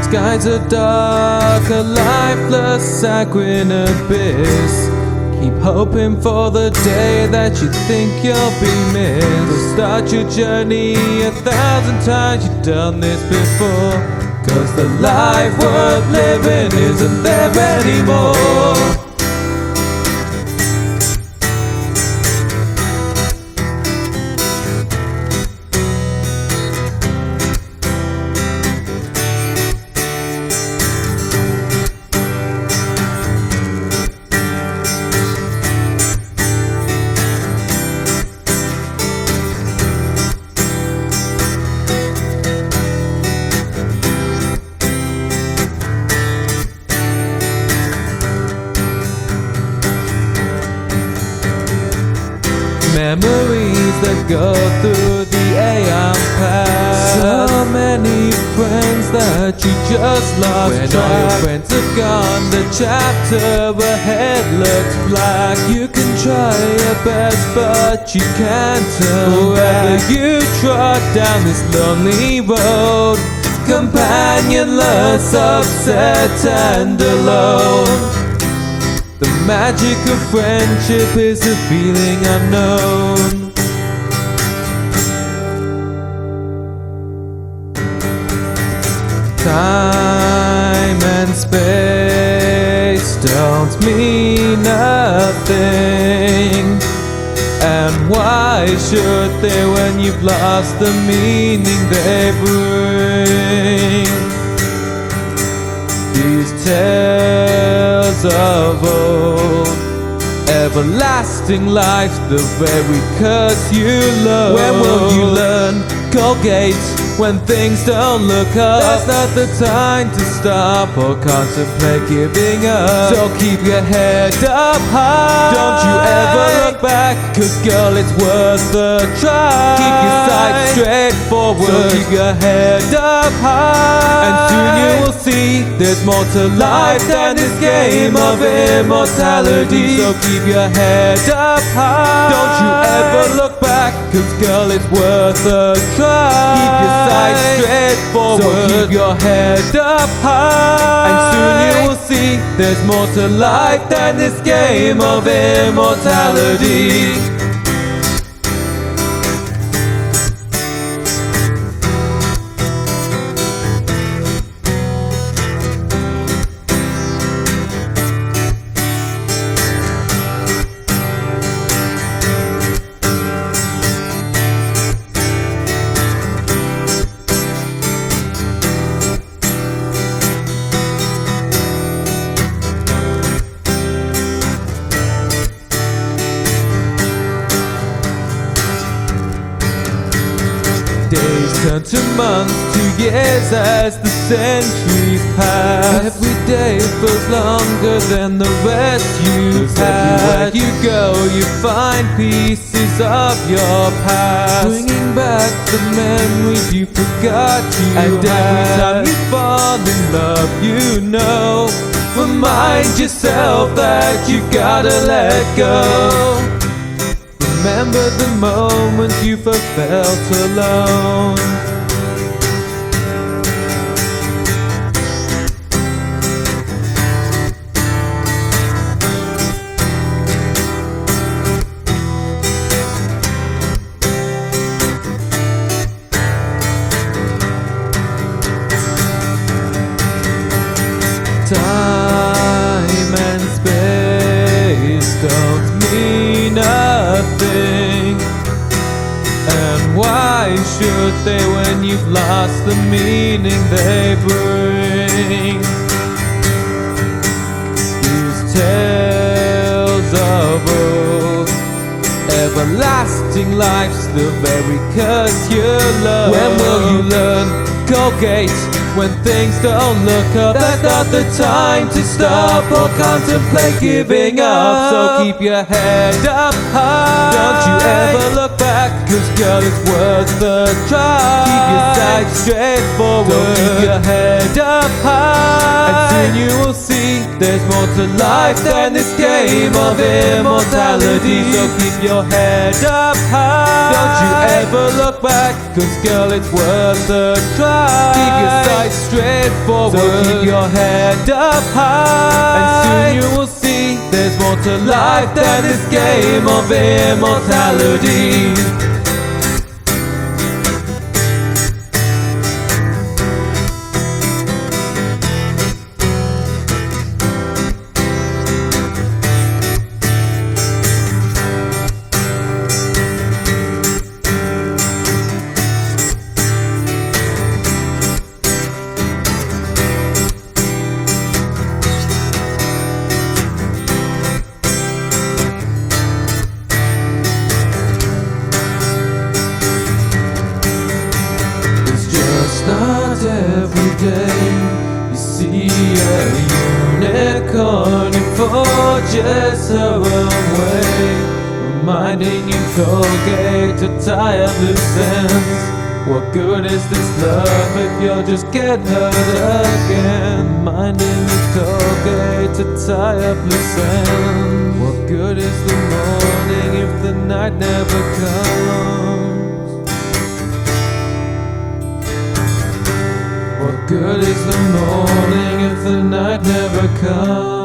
Skies are dark, a lifeless, sanguine abyss. Keep hoping for the day that you think you'll be missed. Start your journey 1,000 times, you've done this before. 'Cause the life worth living isn't there anymore. Memories that go through the aeon past. So many friends that you just lost track. When all your friends have gone, the chapter ahead looks black. You can try your best, but you can't turn Wherever back. You trod down this lonely road, companionless, upset and alone. The magic of friendship is a feeling unknown. Time and space don't mean nothing. And why should they when you've lost the meaning they bring? These tales of old, everlasting life's the very curse you learn. When will you learn? Colgate when things don't look up. That's not the time to stop or contemplate giving up. So keep your head up high. Don't you ever look back, 'cause girl, it's worth the try. Keep your sights straight forward. So keep your head up high. And soon you will see there's more to life than this game of immortality. So keep your head up high. Don't you ever look back, 'cause girl, it's worth a try. Keep your sights straight forward. So keep your head up high. And soon you will see there's more to life than this game of immortality. Days turn to months, to years as the centuries pass. Every day feels longer than the rest you've had. Everywhere you go, you find pieces of your past, bringing back the memories you forgot you had. And every time you fall in love, you know, remind yourself that you gotta let go. Remember the moment you first felt alone. Time and space don't mean nothing. And why should they when you've lost the meaning they bring? These tales of old, everlasting life's the very curse you learn. When will you learn? Colgate when things don't look up. That's not the time to stop or contemplate giving up. So keep your head up high. Don't you ever look back, 'cause girl, it's worth the try. Keep your sights straight forward. Don't keep your head up high. And Soon you will see there's more to life than this game of immortality. So keep your head up high, don't you ever look back, 'cause girl, it's worth the try. Keep your sights straight forward, so keep your head up high, and soon you will see there's more to life than this game of immortality. Not every day you see a unicorn, it forges her own way, reminding you Colgate to tie up loose ends. What good is this love if you'll just get hurt again? Reminding you Colgate to tie up loose ends. What good is the morning if the night never comes? What good is the morning if the night never comes?